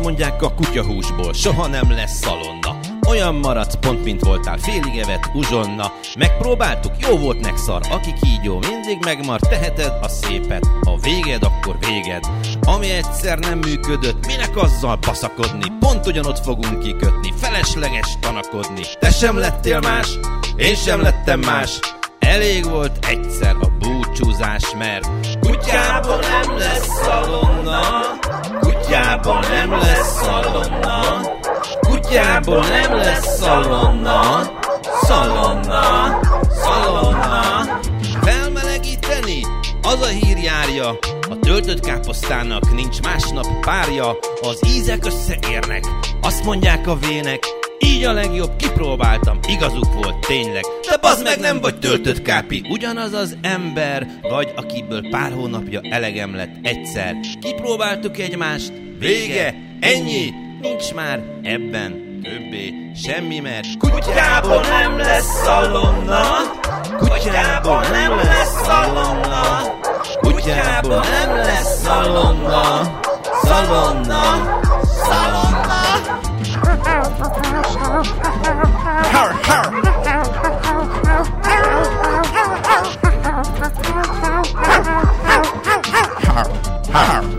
Azt mondják a kutyahúsból soha nem lesz szalonna. Olyan maradsz pont, mint voltál, félig evett uzsonna. Megpróbáltuk, jó volt megszar, aki kígyó mindig megmar. Teheted a szépet, ha véged, akkor véged. Ami egyszer nem működött, minek azzal baszakodni? Pont ugyanott fogunk kikötni, felesleges tanakodni. Te sem lettél más, én sem lettem más. Elég volt egyszer a búcsúzás, mert kutyából nem lesz szalonna, kutyából nem lesz szalonna, kutyából nem lesz szalonna, szalonna, szalonna. Felmelegíteni, az a hír járja, a töltött káposztának nincs másnap párja. Az ízek összeérnek, azt mondják a vének, így a legjobb, kipróbáltam, igazuk volt tényleg. De bazd meg, nem vagy töltött kápi, ugyanaz az ember vagy, akiből pár hónapja elegem lett egyszer. Kipróbáltuk egymást, vége, ennyi, nincs már ebben többé semmi, mert kutyából nem lesz szalonna, kutyából nem lesz szalonna, kutyából nem lesz szalonna, szalonna, szalonna. Har, har. Har, har.